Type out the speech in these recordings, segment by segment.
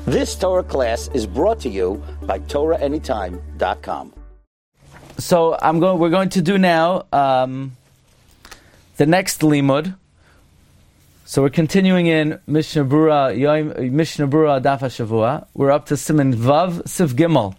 This Torah class is brought to you by TorahAnytime.com. So we're going to do now the next limud. So we're continuing in Mishnah Berurah Daf HaShavua. We're up to Siman Vav Sif Gimel.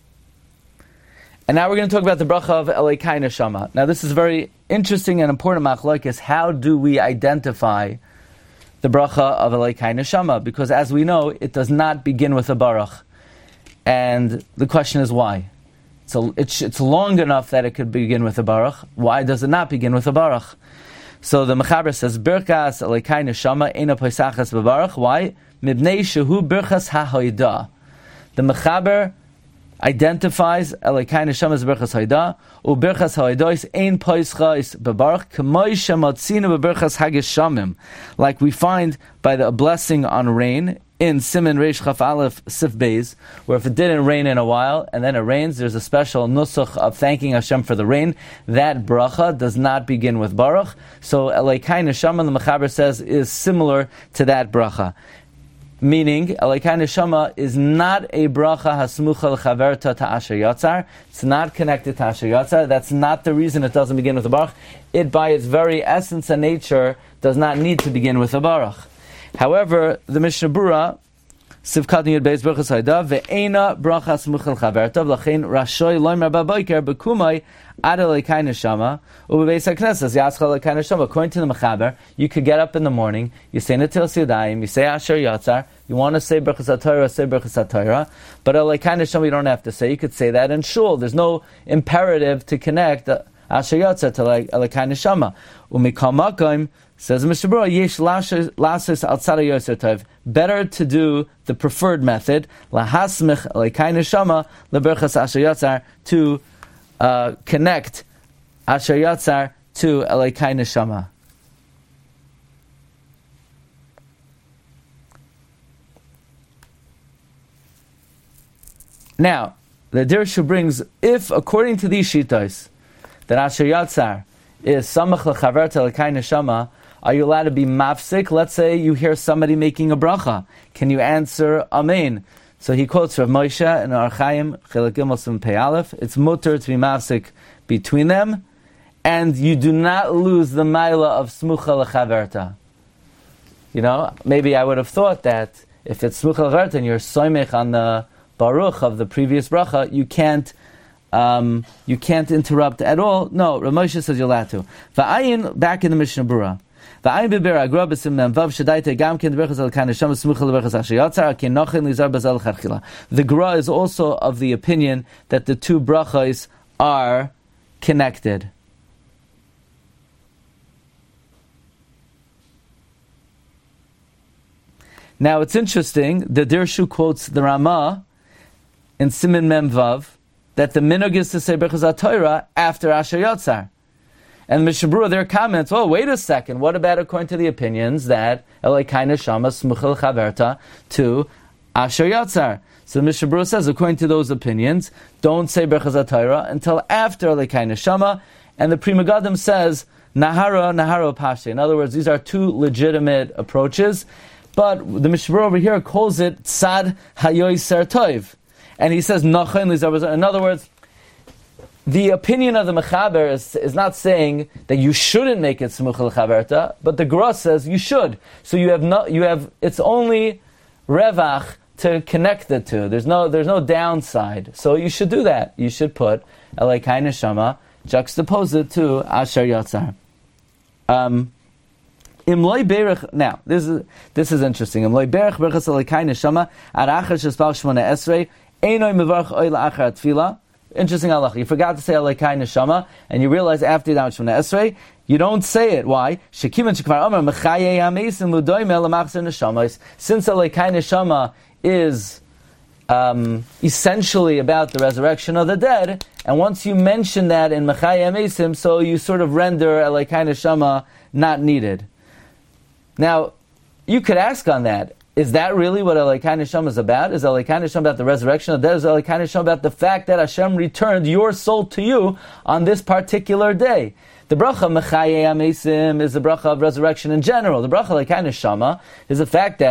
And now we're going to talk about the bracha of Elokai Neshama. Now this is very interesting and important machlokes. How do we identify the bracha of Elokai Neshama? Because as we know, it does not begin with a baruch. And the question is why? So it's long enough that it could begin with a baruch. Why does it not begin with a baruch? So the Mechaber says, Birkas Elokai Neshama Eina Poisachas B'Baruch. Why? Mibnei Shehu Birkas HaHoida. The Mechaber identifies Elokai Neshama as Birkas HaHoida. U'Birkas HaHoida Ein Poischais B'Baruch K'moi Shematzinu B'Birkas HaGeshamim. Like we find by the blessing on rain in Siman Reish Chaf Aleph Sif Beis, where if it didn't rain in a while and then it rains, there's a special nusach of thanking Hashem for the rain. That bracha does not begin with baruch. So Elokai Neshama, the Mechaber says, is similar to that bracha. Meaning, Elokai Neshama is not a bracha hasmucha l'chaverta ta asher yatzar. It's not connected to asher yatzar. That's not the reason it doesn't begin with a baruch. It, by its very essence and nature, does not need to begin with a baruch. However, the Mishnah Berurah, Sivkat Yud Beis Berachas Hayda, ve'ena bracha smuchel chavertav, lachein rashoy loimer baboiker bekumai ad Elokai Neshama ubebeis haknesses yaschal Elokai Neshama. According to the Mechaber, you could get up in the morning, you say Netilas Yadayim, you say Asher Yatzar, you want to say Berachas HaTorah, say Berachas HaTorah, but Elokai Neshama you don't have to say. You could say that in shul. There's no imperative to connect Asher Yatzar to Elokai Neshama. Umikal Makom, says Mr. Berurah, yesh lasis al tzara yoser tov. Better to do the preferred method, lahasmich Elokai Neshama leberchas asher yatzar, to connect asher yatzar to Elokai Neshama. Now, the Dirshu brings, if according to these shitos, that asher yatzar is samach lechaverta Elokai Neshama, are you allowed to be mafsik? Let's say you hear somebody making a bracha. Can you answer Amen? So he quotes Rav Moshe in Archaim, Chelek Gimel Sim Pei Aleph. It's mutter to be mafsik between them, and you do not lose the maila of smucha lechaverta. You know, maybe I would have thought that if it's smucha lechaverta and you're soymech on the baruch of the previous bracha, you can't interrupt at all. No, Rav Moshe says you're allowed to. Va'ayin, back in the Mishnah Berurah. The Gra is also of the opinion that the two brachos are connected. Now it's interesting, the Dirshu quotes the Ramah in Siman Mem Vav that the minhag is to say Berachas HaTorah after Asher Yatzar. And Mishnah Berurah there comments, oh, wait a second, what about according to the opinions that Elokai Neshama smuchel chaverta to Asher Yatzar? So Mishnah Berurah says, according to those opinions, don't say Berachas HaTorah until after Elokai Neshama. And the Pri Megadim says, Nahara Pashe. In other words, these are two legitimate approaches. But the Mishnah Berurah over here calls it Tzad Hayoser Tov. And he says, Nachon Lizar. In other words, the opinion of the Mechaber is not saying that you shouldn't make it Smuchel Chaverta, but the Gra says you should. So it's only Revach to connect the two. There's no downside. So you should do that. You should put Elokai Neshama, juxtapose it to Asher Yatzar. Now, this is interesting. Imloi berach berachas Elokai Neshama ad achar shespal shmona esrei einoi mevarach oy la'achar tefillah. Interesting halacha. You forgot to say Elokai Neshama, and you realize after that Shemona Esrei, you don't say it. Why? Shekivan shekvar omer mechaye hamesim ludoime lemachzer neshamas. Since Elokai Neshama is essentially about the resurrection of the dead, and once you mention that in mechaye hamesim, so you sort of render Elokai Neshama not needed. Now, you could ask on that. Is that really what Elokai Neshama is about? Is Elokai Neshama about the resurrection of the dead? Is Elokai Neshama about the fact that Hashem returned your soul to you on this particular day? The bracha Mechaye Amesim is the bracha of resurrection in general. The bracha Elokai Neshama is the fact that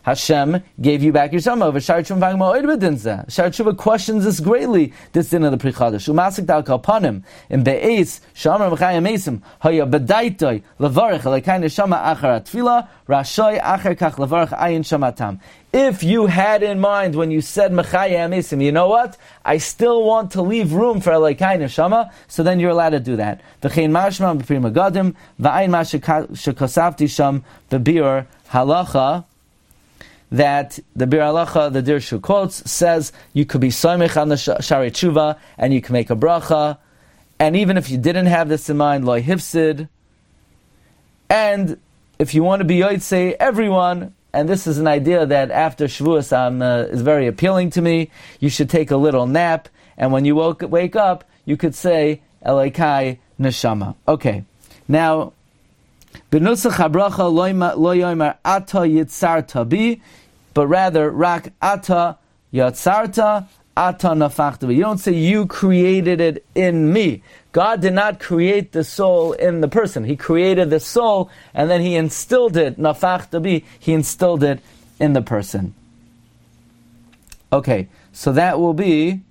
Hashem gave you back your Shama. Shar Tshuva questions this greatly, this din of the Pri Chadash. Umasik dal kalpanim, in Be'ez, Shamar Mechayim Esim, Haya Bedaitoi, Levarech, Alekai Neshama Achar Atfila, Rashoy Achar Kach Levarech Ayin Shamatam. If you had in mind when you said Mechayim Esim, you know what? I still want to leave room for Alekai Neshama, so then you're allowed to do that. V'chein mashma b'pri magadim, v'ayin ma shekosavti sham b'bir halacha, that the Bir Halacha, the Dirshu quotes, says you could be soimech on the Shari Tshuva, and you can make a bracha, and even if you didn't have this in mind, loy hifsid, and if you want to be yotzei everyone, and this is an idea that after Shavuos is very appealing to me, you should take a little nap, and when you wake up, you could say, Elokai Neshama. Okay, now, B'nusach habracha lo yomer ata yitzarta bi, but rather rak ata yatzarta ata nafachta bi. You don't say you created it in me. God did not create the soul in the person. He created the soul and then He instilled it, nafachta bi, He instilled it in the person. Okay, so that will be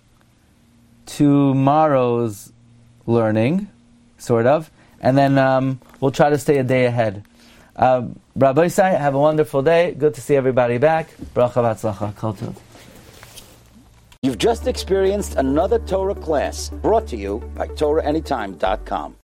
tomorrow's learning, sort of. And then we'll try to stay a day ahead. Rabbi Isai, have a wonderful day. Good to see everybody back. Bracha v'atzlacha. Kol tov. You've just experienced another Torah class brought to you by TorahAnytime.com.